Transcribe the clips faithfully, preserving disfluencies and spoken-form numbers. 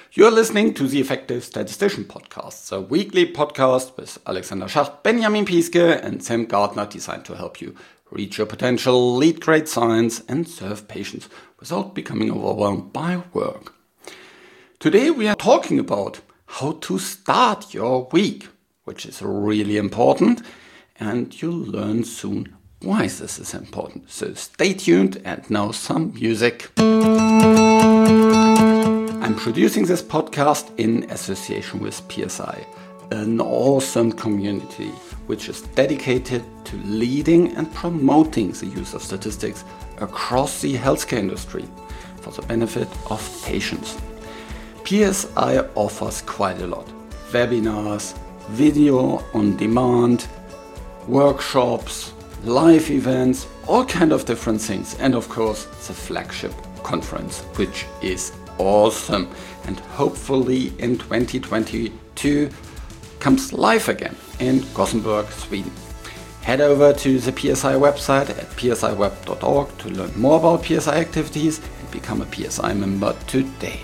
You're listening to the Effective Statistician Podcast, a weekly podcast with Alexander Schacht, Benjamin Piske, and Sam Gardner, designed to help you reach your potential, lead great science, and serve patients without becoming overwhelmed by work. Today we are talking about how to start your week, which is really important, and you'll learn soon why this is important. So stay tuned, and now some music. I'm producing this podcast in association with P S I, an awesome community which is dedicated to leading and promoting the use of statistics across the healthcare industry for the benefit of patients. P S I offers quite a lot: webinars, video on demand, workshops, live events, all kind of different things, and of course the flagship conference, which is awesome and hopefully in twenty twenty-two comes live again in Gothenburg, Sweden. Head over to the P S I website at p s i web dot org to learn more about P S I activities and become a P S I member today.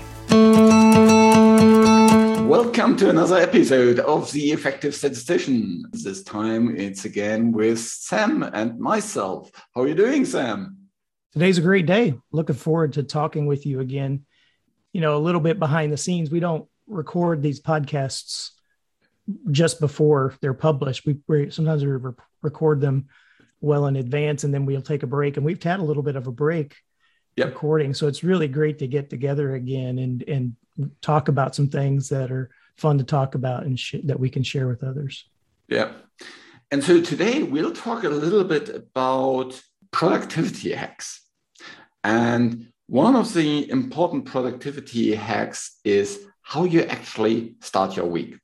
Welcome to another episode of The Effective Statistician. This time it's again with Sam and myself. How are you doing, Sam? Today's a great day. Looking forward to talking with you again. You know, a little bit behind the scenes, we don't record these podcasts just before they're published. We, we sometimes we re- record them well in advance, and then we'll take a break. And we've had a little bit of a break yep. recording. So it's really great to get together again and, and talk about some things that are fun to talk about and sh- that we can share with others. Yeah. And so today we'll talk a little bit about productivity hacks. And one of the important productivity hacks is how you actually start your week.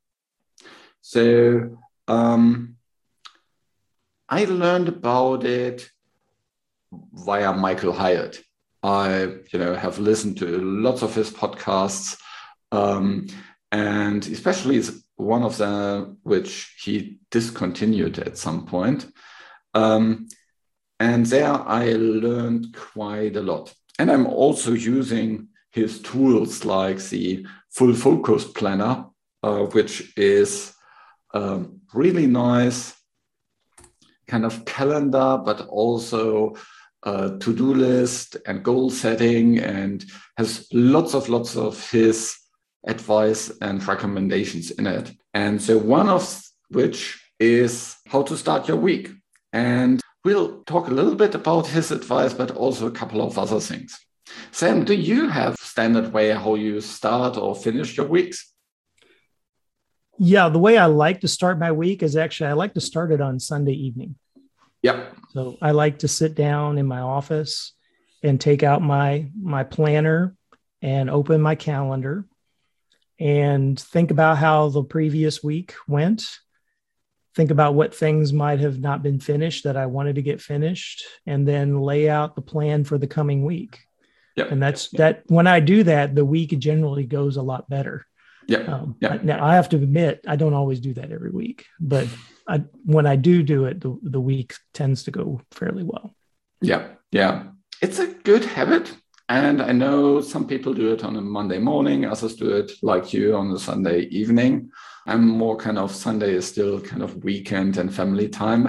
So um, I learned about it via Michael Hyatt. I, you know, have listened to lots of his podcasts, um, and especially one of them which he discontinued at some point. Um, and there I learned quite a lot. And I'm also using his tools like the Full Focus Planner, uh, which is a really nice kind of calendar, but also a to-do list and goal setting, and has lots of lots of his advice and recommendations in it. And so one of which is how to start your week. And we'll talk a little bit about his advice, but also a couple of other things. Sam, do you have a standard way how you start or finish your weeks? Yeah, the way I like to start my week is actually, I like to start it on Sunday evening. Yep. So I like to sit down in my office and take out my, my planner and open my calendar and think about how the previous week went. Think about what things might have not been finished that I wanted to get finished, and then lay out the plan for the coming week. Yep. And that's that. When I do that, the week generally goes a lot better. Yeah. Um, yep. Now I have to admit, I don't always do that every week, but I, when I do do it, the, the week tends to go fairly well. Yeah. Yeah. It's a good habit. And I know some people do it on a Monday morning, others do it like you on a Sunday evening. I'm more kind of Sunday is still kind of weekend and family time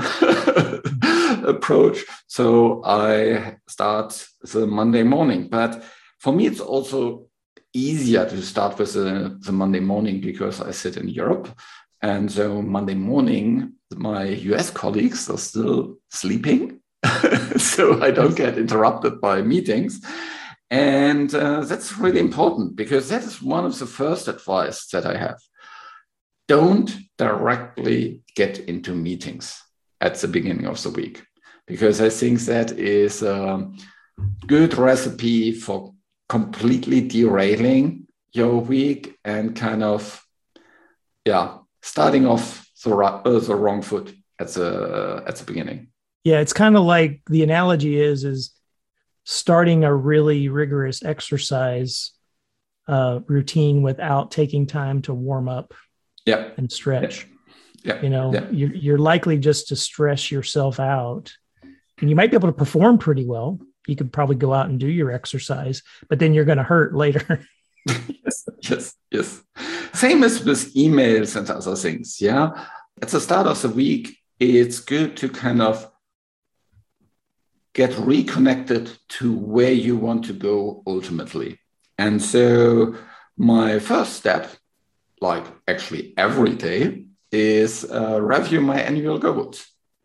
approach. So I start the Monday morning. But for me, it's also easier to start with the, the Monday morning because I sit in Europe. And so Monday morning, my U S colleagues are still sleeping. So I don't get interrupted by meetings. And uh, that's really important because that is one of the first advice that I have. Don't directly get into meetings at the beginning of the week, because I think that is a good recipe for completely derailing your week and kind of, yeah, starting off the, uh, the wrong foot at the at the beginning. Yeah, it's kind of like the analogy is is starting a really rigorous exercise uh, routine without taking time to warm up yeah. and stretch. Yeah. Yeah. You know, yeah. you're, you're likely just to stress yourself out, and you might be able to perform pretty well. You could probably go out and do your exercise, but then you're going to hurt later. Yes, yes, yes. Same as with emails and other things. Yeah. At the start of the week, it's good to kind of get reconnected to where you want to go ultimately. And so my first step, like actually every day, is uh, review my annual goals.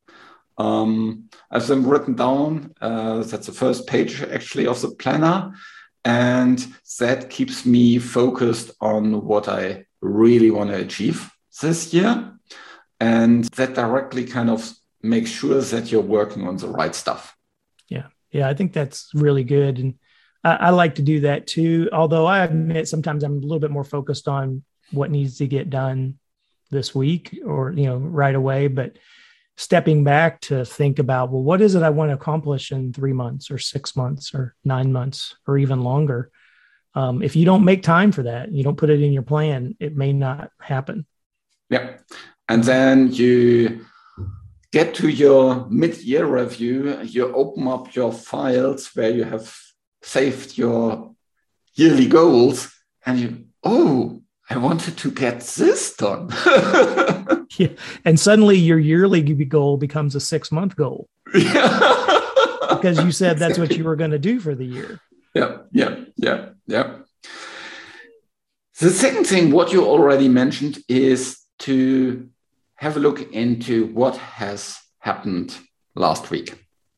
Um, I've them written down. Uh, that's the first page actually of the planner. And that keeps me focused on what I really want to achieve this year. And that directly kind of makes sure that you're working on the right stuff. Yeah. Yeah. I think that's really good. And I, I like to do that too. Although I admit sometimes I'm a little bit more focused on what needs to get done this week or, you know, right away. But stepping back to think about, well, what is it I want to accomplish in three months or six months or nine months or even longer? Um, if you don't make time for that, you don't put it in your plan, it may not happen. Yeah. And then you get to your mid-year review, you open up your files where you have saved your yearly goals and you, oh, I wanted to get this done. Yeah. And suddenly your yearly goal becomes a six-month goal. Yeah. Because you said that's what you were going to do for the year. Yeah, yeah, yeah, yeah. The second thing, what you already mentioned, is to have a look into what has happened last week,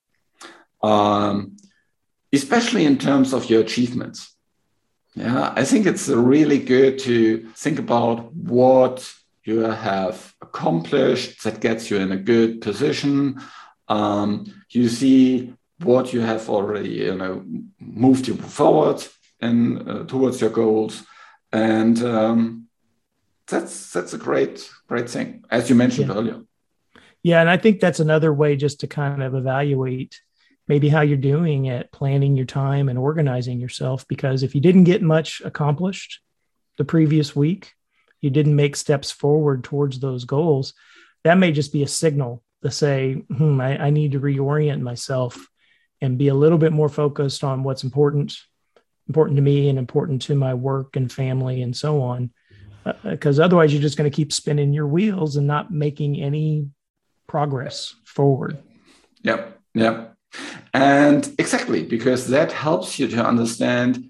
um, especially in terms of your achievements. Yeah, I think it's really good to think about what you have accomplished that gets you in a good position. Um, you see what you have already, you know, moved you forward and uh, towards your goals, and um, that's that's a great great thing, as you mentioned yeah. earlier. Yeah, and I think that's another way just to kind of evaluate maybe how you're doing at planning your time and organizing yourself. Because if you didn't get much accomplished the previous week, you didn't make steps forward towards those goals, that may just be a signal to say, hmm, I, I need to reorient myself and be a little bit more focused on what's important, important to me and important to my work and family and so on. Because uh, otherwise you're just going to keep spinning your wheels and not making any progress forward. Yep, yep. And exactly, because that helps you to understand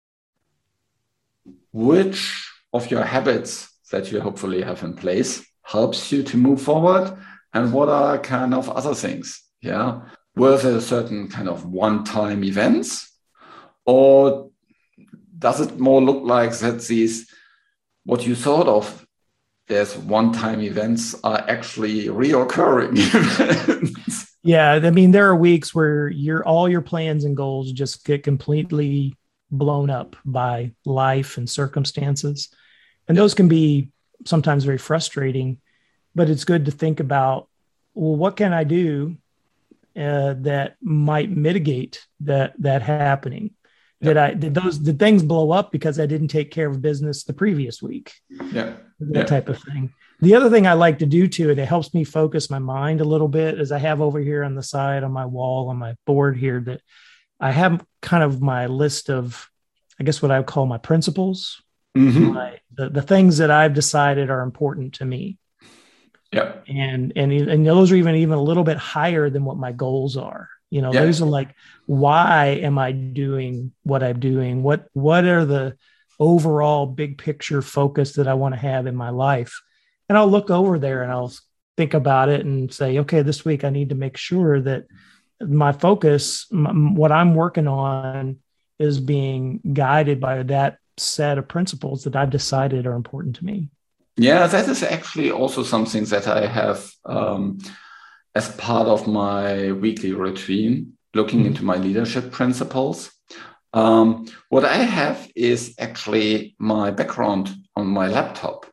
which of your habits that you hopefully have in place helps you to move forward and what are kind of other things. Yeah. Were there certain kind of one-time events, or does it more look like that these, what you thought of as one-time events are actually reoccurring events? Yeah, I mean, there are weeks where your all your plans and goals just get completely blown up by life and circumstances. And those can be sometimes very frustrating, but it's good to think about, well, what can I do uh, that might mitigate that that happening? Yeah. Did I did those did things blow up because I didn't take care of business the previous week? Yeah. That yeah. type of thing. The other thing I like to do too, and it helps me focus my mind a little bit, is I have over here on the side on my wall on my board here that I have kind of my list of, I guess what I would call my principles, mm-hmm. my, the, the things that I've decided are important to me. Yeah. And, and, and those are even, even a little bit higher than what my goals are. You know, yeah. Those are like, why am I doing what I'm doing? What, what are the overall big picture focus that I want to have in my life? And I'll look over there and I'll think about it and say, okay, this week I need to make sure that my focus, my, what I'm working on, is being guided by that set of principles that I've decided are important to me. Yeah, that is actually also something that I have um, as part of my weekly routine, looking mm-hmm. into my leadership principles. Um, what I have is actually my background on my laptop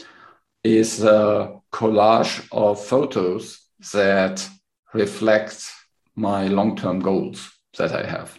is a collage of photos that reflect my long-term goals that I have.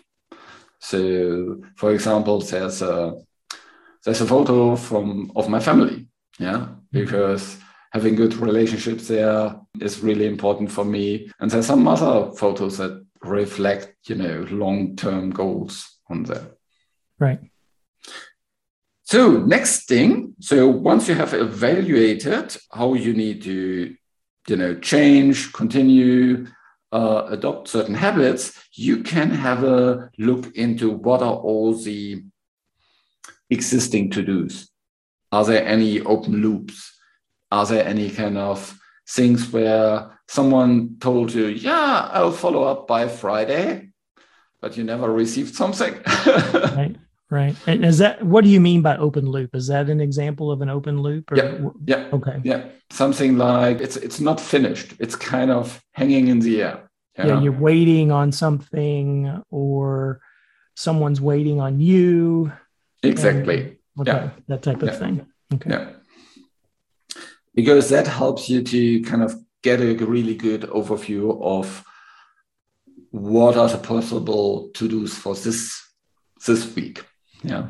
So, for example, there's a there's a photo from of my family, yeah, because having good relationships there is really important for me. And there's some other photos that reflect, you know, long-term goals on there. Right. So next thing, so once you have evaluated how you need to, you know, change, continue, uh, adopt certain habits, you can have a look into what are all the existing to-dos. Are there any open loops? Are there any kind of things where someone told you, yeah, I'll follow up by Friday, but you never received something? Right, right. And is that, what do you mean by open loop? Is that an example of an open loop? Or? Yeah, yeah. Okay. Yeah, something like it's it's not finished. It's kind of hanging in the air. Yeah, yeah, you're waiting on something, or someone's waiting on you. Exactly. And, okay, yeah. that type of yeah. thing. Okay. Yeah. Because that helps you to kind of get a really good overview of what are the possible to-dos for this this week. Yeah.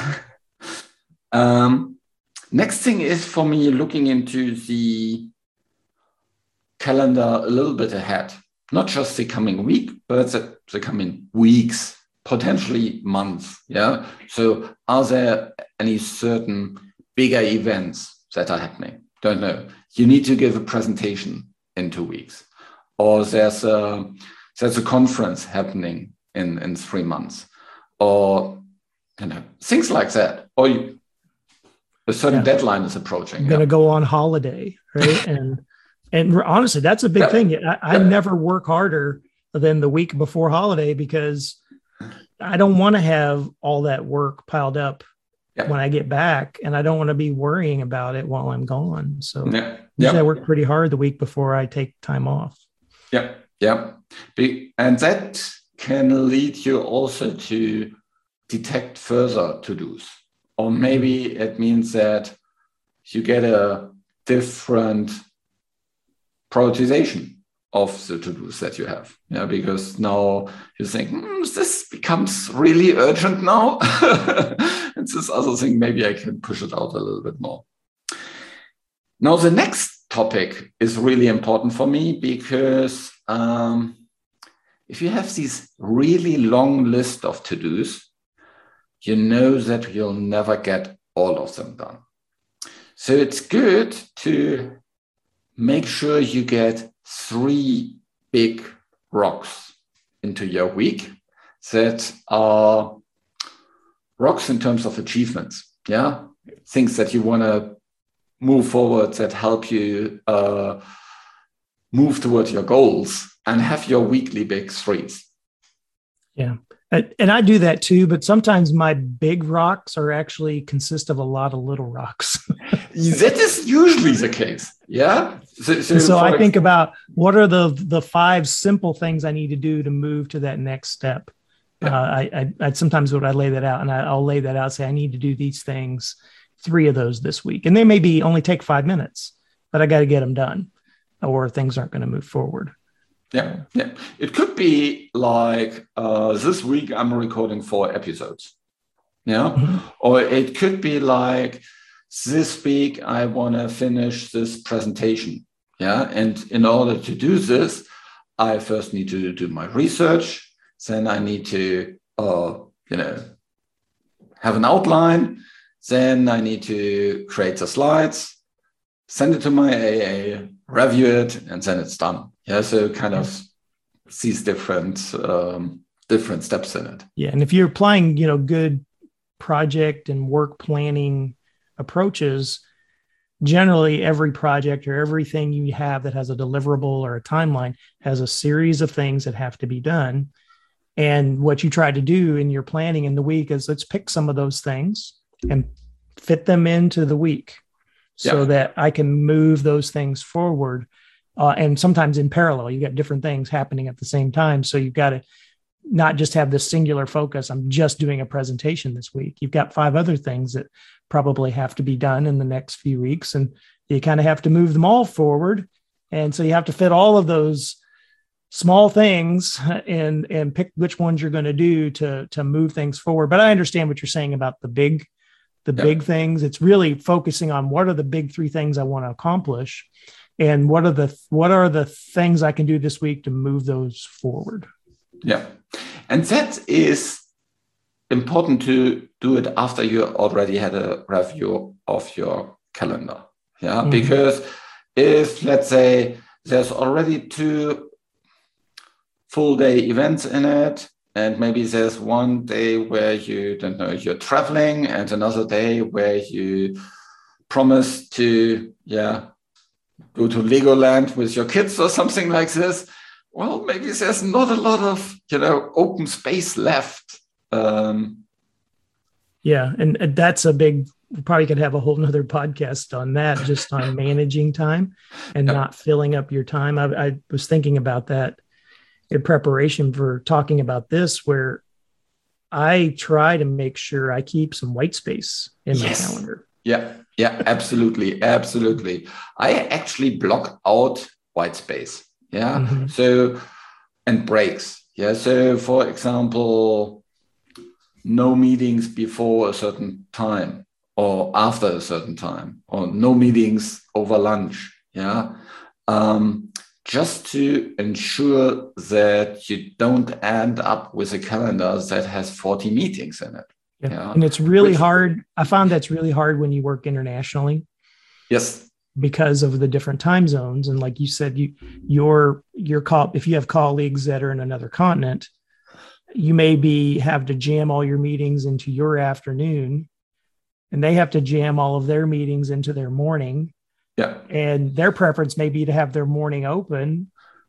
um, next thing is for me looking into the calendar a little bit ahead, not just the coming week, but the, the coming weeks, potentially months. Yeah. So are there any certain bigger events that are happening? Don't know. You need to give a presentation in two weeks, or there's a there's a conference happening in in three months, or you know things like that, or you, a certain yeah. deadline is approaching. I'm gonna yeah. go on holiday, right? and and honestly, that's a big yeah. thing. I, I yeah. never work harder than the week before holiday because I don't want to have all that work piled up. Yep. When I get back, and I don't want to be worrying about it while I'm gone. So yeah. usually yep. I work pretty hard the week before I take time off. Yeah. Yeah. And that can lead you also to detect further to-dos. Or maybe it means that you get a different prioritization of the to-dos that you have. Yeah, because now you think, hmm, this becomes really urgent now. And this other thing, maybe I can push it out a little bit more. Now, the next topic is really important for me because um, if you have these really long list of to-dos, you know that you'll never get all of them done. So it's good to make sure you get three big rocks into your week that are rocks in terms of achievements. Yeah. Things that you want to move forward that help you uh, move towards your goals and have your weekly big threes. Yeah. And I do that too, but sometimes my big rocks are actually consist of a lot of little rocks. That is usually the case. Yeah. So, so, so I think about what are the, the five simple things I need to do to move to that next step. Yeah. Uh, I, I, I sometimes would I lay that out and I, I'll lay that out, say, I need to do these things, three of those this week. And they may be only take five minutes, but I got to get them done or things aren't going to move forward. Yeah, yeah. It could be like uh, this week I'm recording four episodes. Yeah. Mm-hmm. Or it could be like this week I want to finish this presentation. Yeah. And in order to do this, I first need to do my research. Then I need to, uh, you know, have an outline. Then I need to create the slides, send it to my A A, review it, and then it's done. Yeah, so kind of these different um, different steps in it. Yeah, and if you're applying, you know, good project and work planning approaches, generally every project or everything you have that has a deliverable or a timeline has a series of things that have to be done. And what you try to do in your planning in the week is let's pick some of those things and fit them into the week so yeah. that I can move those things forward. Uh, and sometimes in parallel, you got different things happening at the same time. So you've got to not just have this singular focus. I'm just doing a presentation this week. You've got five other things that probably have to be done in the next few weeks. And you kind of have to move them all forward. And so you have to fit all of those small things and, and pick which ones you're going to do to, to move things forward. But I understand what you're saying about the big, the yep. big things. It's really focusing on what are the big three things I want to accomplish. And what are the what are the things I can do this week to move those forward? Yeah. And that is important to do it after you already had a review of your calendar. Yeah, mm-hmm. Because if, let's say, there's already two full day events in it, and maybe there's one day where you don't know you're traveling, and another day where you promise to, yeah, go to Legoland with your kids or something like this. Well, maybe there's not a lot of, you know, open space left. Um, yeah, and that's a big. We probably could have a whole nother podcast on that, just on managing time and yeah. not filling up your time. I, I was thinking about that in preparation for talking about this, where I try to make sure I keep some white space in my yes. calendar. Yeah, yeah, absolutely. Absolutely. I actually block out white space. Yeah. Mm-hmm. So, and breaks. Yeah. So for example, no meetings before a certain time or after a certain time, or no meetings over lunch. Yeah. Um, just to ensure that you don't end up with a calendar that has forty meetings in it. Yeah. Yeah. And it's really Which, hard. I found that's really hard when you work internationally. Yes. Because of the different time zones. And like you said, you, your, your call, if you have colleagues that are in another continent, you may be have to jam all your meetings into your afternoon, and they have to jam all of their meetings into their morning. Yeah. And their preference may be to have their morning open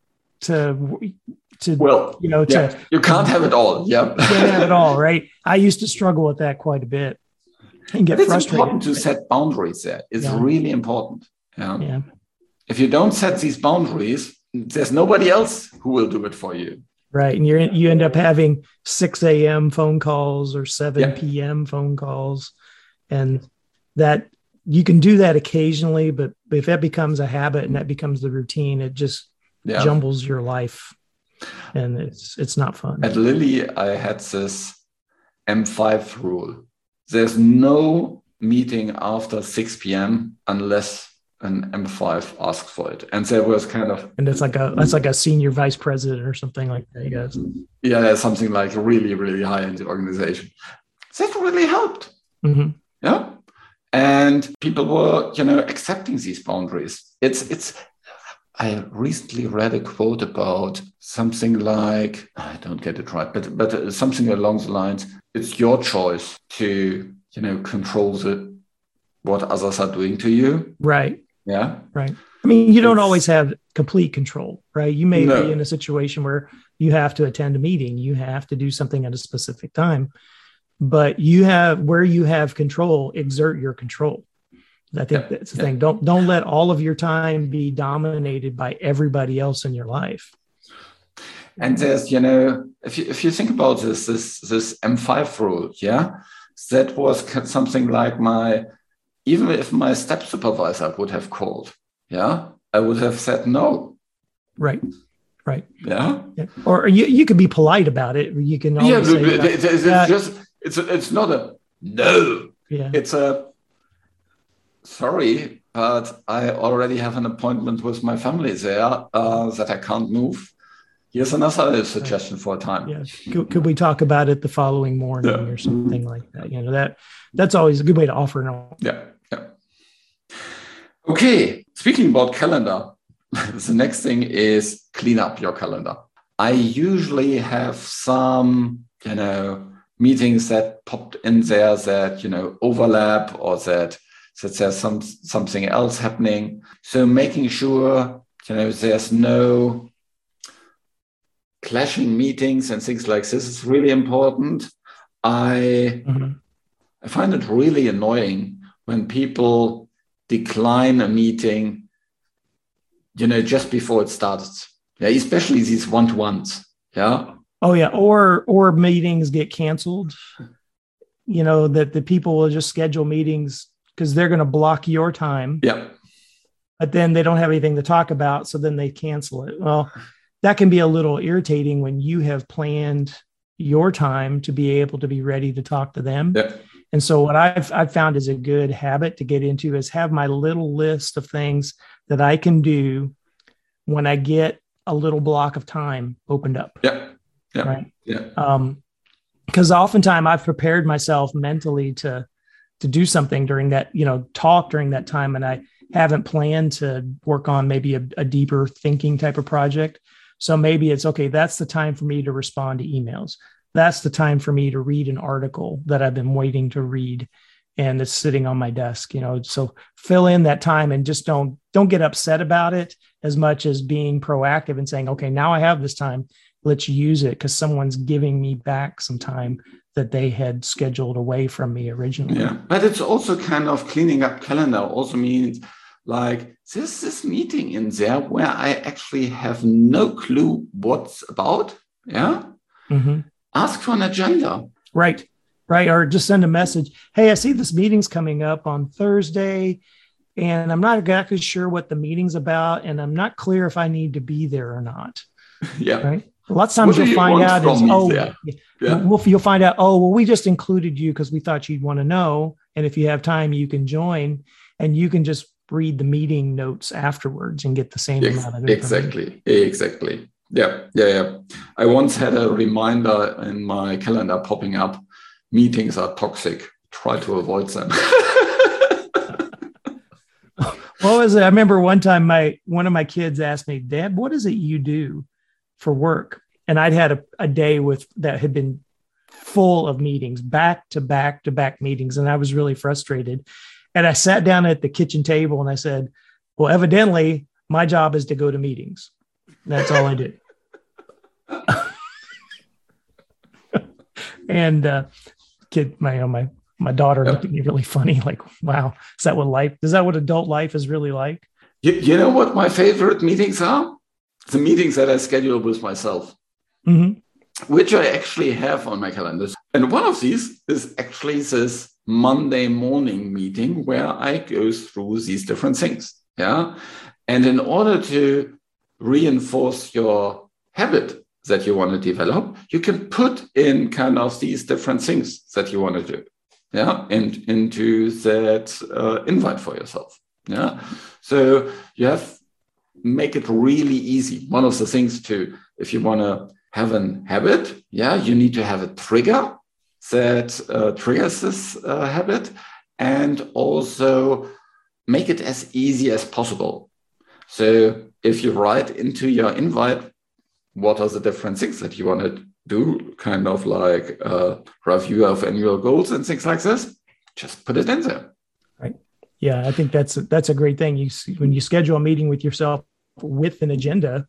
to, to, well, you know, to, yeah. you can't have it all. Yeah. You can't have it all. Right. I used to struggle with that quite a bit and get it's frustrated. It's important to set boundaries there. It's yeah. really important. Yeah. yeah. If you don't set these boundaries, there's nobody else who will do it for you. Right. And you're, you end up having six a.m. phone calls or seven yeah. p.m. phone calls. And that you can do that occasionally, but if that becomes a habit and that becomes the routine, it just yeah. jumbles your life, and it's it's not fun. At Lilly, I had this M five rule. There's no meeting after six p.m. unless an M five asks for it. And there was kind of... And it's like a that's like a senior vice president or something like that, I guess. Yeah, something like really, really high in the organization. That really helped. Mm-hmm. Yeah. And people were, you know, accepting these boundaries. It's, it's, I recently read a quote about something like, I don't get it right, but, but something along the lines, it's your choice to, you know, control the, what others are doing to you. Right. Yeah. Right. I mean, you don't it's, always have complete control, right? You may no. be in a situation where you have to attend a meeting, you have to do something at a specific time. But you have where you have control, exert your control. I think yeah, that's the yeah. thing. Don't don't let all of your time be dominated by everybody else in your life. And there's, you know, if you if you think about this, this this M five rule, yeah, that was something like my, even if my step supervisor would have called, yeah, I would have said no. Right. Right. Yeah. yeah. Or you, you could be polite about it. You can always yeah, say, it's, it's uh, just it's a, it's not a no. Yeah. It's a sorry, but I already have an appointment with my family there uh, that I can't move. Here's another suggestion right. for a time. Yeah. Could, could we talk about it the following morning yeah. or something like that? You know, that that's always a good way to offer an. Yeah. Yeah. Okay. Speaking about calendar. The next thing is clean up your calendar. I usually have some, you know, meetings that popped in there that, you know, overlap or that, that there's some something else happening. So making sure, you know, there's no clashing meetings and things like this is really important. I, mm-hmm. I find it really annoying when people decline a meeting, you know, just before it starts. Yeah, especially these one-to-ones. Yeah. Oh, yeah. Or or meetings get canceled. You know, that the people will just schedule meetings because they're going to block your time. Yeah. But then they don't have anything to talk about, so then they cancel it. Well, that can be a little irritating when you have planned your time to be able to be ready to talk to them. Yeah. And so what I've I've found is a good habit to get into is have my little list of things that I can do when I get a little block of time opened up. Yeah. Yeah. Right. Yeah. Um, because oftentimes I've prepared myself mentally to to do something during that, you know, talk during that time, and I haven't planned to work on maybe a, a deeper thinking type of project. So maybe it's okay, that's the time for me to respond to emails. That's the time for me to read an article that I've been waiting to read and it's sitting on my desk, you know. So fill in that time and just don't don't get upset about it as much as being proactive and saying, okay, now I have this time, let's use it because someone's giving me back some time that they had scheduled away from me originally. Yeah, but it's also kind of cleaning up calendar also means like this this meeting in there where I actually have no clue what's about. Yeah. Mm-hmm. Ask for an agenda. Right. Right. Or just send a message. Hey, I see this meeting's coming up on Thursday and I'm not exactly sure what the meeting's about. And I'm not clear if I need to be there or not. Yeah. Right. Lots of times you'll you find out is, oh, yeah. Well, you'll find out, oh, well, we just included you because we thought you'd want to know. And if you have time, you can join and you can just read the meeting notes afterwards and get the same Ex- amount of information. Exactly. Exactly. Yeah. Yeah. Yeah. I once had a reminder in my calendar popping up. Meetings are toxic. Try to avoid them. What was it? I remember one time my one of my kids asked me, Dad, what is it you do for work? And I'd had a, a day with that had been full of meetings, back to back to back meetings. And I was really frustrated. And I sat down at the kitchen table and I said, well, evidently my job is to go to meetings. That's all I do. And uh, kid, my, you know, my, my daughter looked at me really funny. Like, wow, is that what life, is that what adult life is really like? You, you know what my favorite meetings are? The meetings that I schedule with myself. Mm-hmm. Which I actually have on my calendar. And one of these is actually this Monday morning meeting where I go through these different things. Yeah. And in order to reinforce your habit that you want to develop, you can put in kind of these different things that you want to do. Yeah. And into that uh, invite for yourself. Yeah. So you have make it really easy. One of the things to, if you want to have an habit, yeah, you need to have a trigger that uh, triggers this uh, habit, and also make it as easy as possible. So if you write into your invite, what are the different things that you want to do, kind of like a review of annual goals and things like this, just put it in there. Right. Yeah, I think that's a, that's a great thing. You when you schedule a meeting with yourself with an agenda,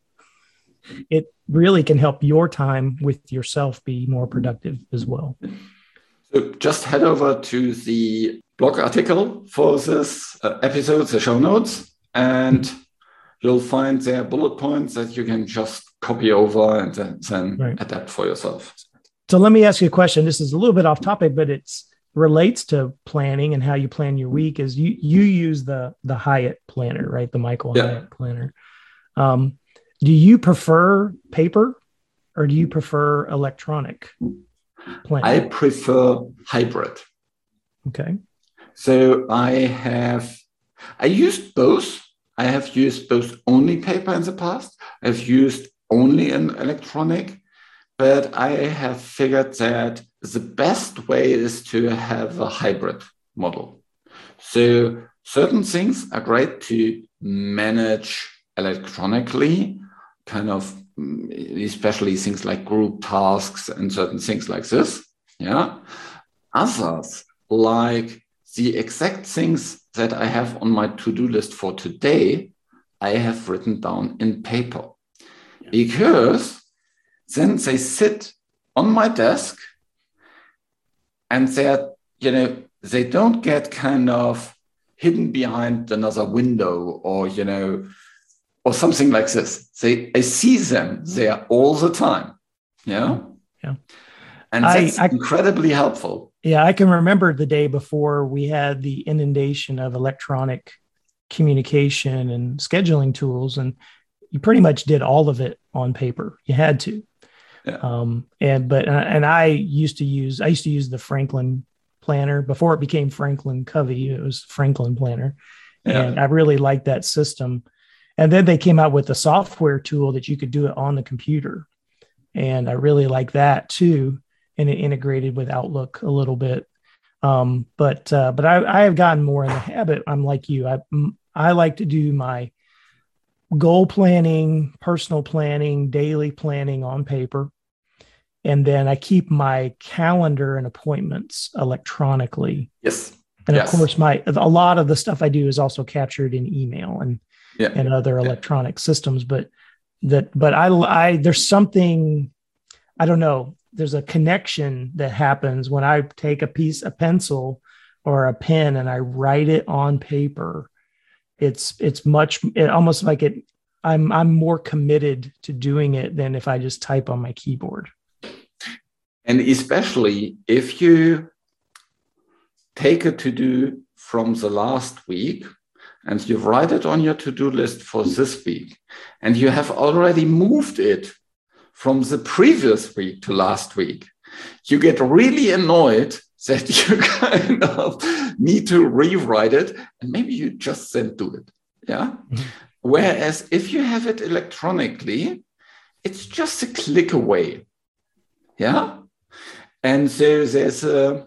it really can help your time with yourself be more productive as well. So just head over to the blog article for this uh, episode, the show notes, and you'll find there bullet points that you can just copy over and then, then right. adapt for yourself. So let me ask you a question. This is a little bit off topic, but it's relates to planning and how you plan your week. Is you you use the the Hyatt planner, right? The Michael yeah. Hyatt planner. Um, do you prefer paper or do you prefer electronic planner? I prefer hybrid. Okay. So I have, I used both. I have used both only paper in the past. I've used only an electronic, but I have figured that the best way is to have a hybrid model. So certain things are great to manage electronically, kind of, especially things like group tasks and certain things like this. Yeah. Others, like the exact things that I have on my to-do list for today, I have written down in paper. Yeah. Because then they sit on my desk and they're, you know, they don't get kind of hidden behind another window or, you know, or something like this. They, I see them there all the time. Yeah. Yeah. And that's I, I, incredibly helpful. Yeah. I can remember the day before we had the inundation of electronic communication and scheduling tools, and you pretty much did all of it on paper. You had to. Yeah. Um, and, but, and I used to use, I used to use the Franklin planner before it became Franklin Covey. It was Franklin planner. Yeah. And I really liked that system. And then they came out with a software tool that you could do it on the computer. And I really like that too. and it integrated with Outlook a little bit. Um, but uh, but I, I have gotten more in the habit. I'm like you. I I like to do my goal planning, personal planning, daily planning on paper. And then I keep my calendar and appointments electronically. Yes. And yes. of course, my a lot of the stuff I do is also captured in email and yeah. and other electronic yeah. systems. But that, but I, I, there's something, I don't know. There's a connection that happens when I take a piece, a pencil or a pen, and I write it on paper. It's it's much it almost like it. I'm I'm more committed to doing it than if I just type on my keyboard. And especially if you take a to-do from the last week and you write it on your to-do list for this week, and you have already moved it from the previous week to last week, you get really annoyed that you kind of need to rewrite it, and maybe you just then do it. Yeah. Mm-hmm. Whereas if you have it electronically, it's just a click away. Yeah. And so there's a,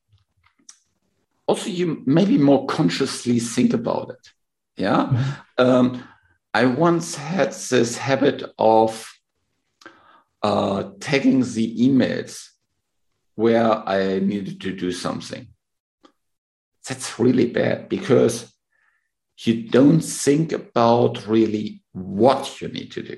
also you maybe more consciously think about it. Yeah. Mm-hmm. Um, I once had this habit of uh, tagging the emails where I needed to do something. That's really bad because you don't think about really what you need to do.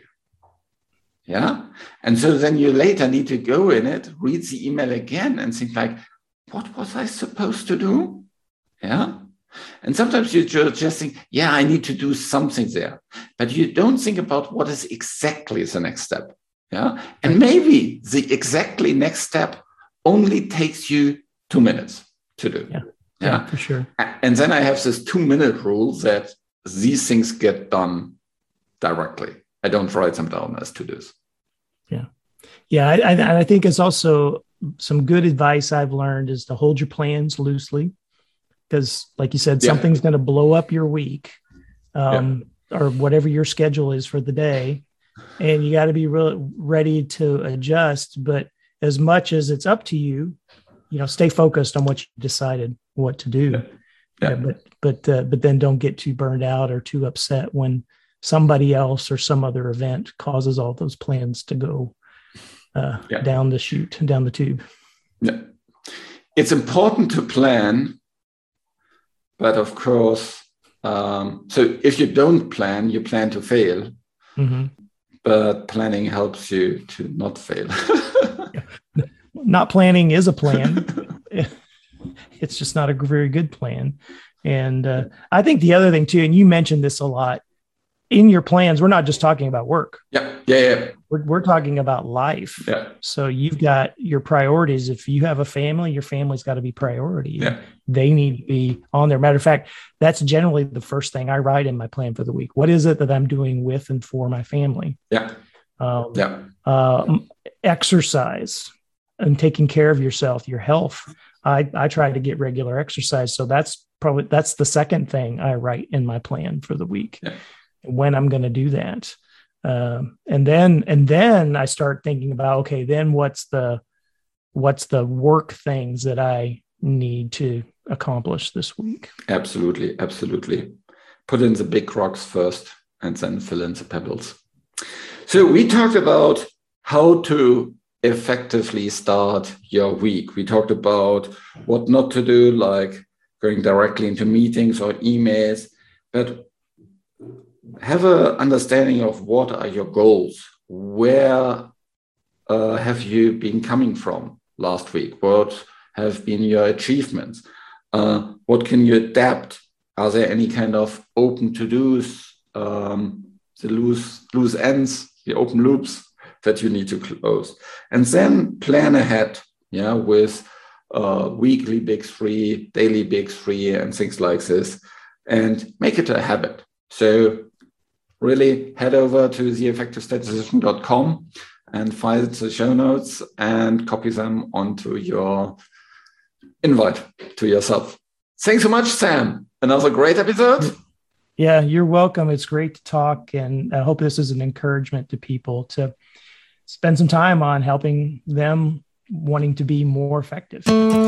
Yeah. And so then you later need to go in it, read the email again and think like, what was I supposed to do? Yeah. And sometimes you just think, yeah, I need to do something there, but you don't think about what is exactly the next step. Yeah. And maybe the exactly next step only takes you two minutes to do. Yeah. Yeah, yeah, for sure. And then I have this two minute rule that these things get done directly. I don't write them down as to-dos. Yeah. Yeah. I, I, I think it's also some good advice I've learned is to hold your plans loosely because like you said, yeah. something's going to blow up your week um, yeah. or whatever your schedule is for the day. And you got to be really ready to adjust. But as much as it's up to you, you know, stay focused on what you decided what to do. Yeah. Yeah. Yeah, but but uh, but then don't get too burned out or too upset when somebody else or some other event causes all those plans to go uh, yeah. down the chute, down the tube. Yeah. It's important to plan, but of course, um, so if you don't plan, you plan to fail. Mm-hmm. But planning helps you to not fail. Yeah. Not planning is a plan. It's just not a very good plan. And uh, I think the other thing too, and you mentioned this a lot, in your plans, we're not just talking about work. Yeah, yeah, yeah. We're, we're talking about life. Yeah. So you've got your priorities. If you have a family, your family's got to be priority. Yeah. They need to be on there. Matter of fact, that's generally the first thing I write in my plan for the week. What is it that I'm doing with and for my family? Yeah. Um, yeah. Uh, exercise and taking care of yourself, your health. I, I try to get regular exercise. So that's probably, that's the second thing I write in my plan for the week. Yeah. When I'm going to do that. Um, and then, and then I start thinking about, okay, then what's the, what's the work things that I need to accomplish this week? Absolutely. Absolutely. Put in the big rocks first and then fill in the pebbles. So we talked about how to effectively start your week. We talked about what not to do, like going directly into meetings or emails, but have an understanding of what are your goals. Where uh, have you been coming from last week? What have been your achievements? Uh, what can you adapt? Are there any kind of open to-dos, um, the loose, loose ends, the open loops that you need to close? And then plan ahead, yeah, with uh, weekly big three, daily big three, and things like this, and make it a habit. So really head over to the effective statistician dot com and find the show notes and copy them onto your invite to yourself. Thanks so much, Sam. Another great episode. Yeah, you're welcome. It's great to talk. And I hope this is an encouragement to people to spend some time on helping them wanting to be more effective.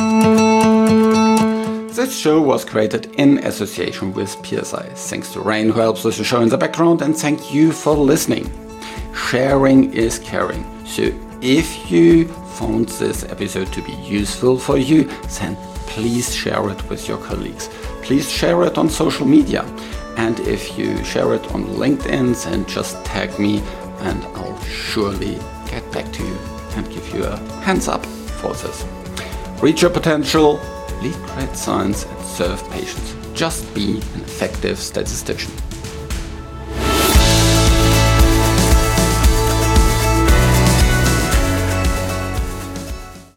This show was created in association with P S I. Thanks to Rain, who helps with the show in the background, and thank you for listening. Sharing is caring. So if you found this episode to be useful for you, then please share it with your colleagues. Please share it on social media. And if you share it on LinkedIn, then just tag me and I'll surely get back to you and give you a hands up for this. Reach your potential, lead great science, and serve patients. Just be an effective statistician.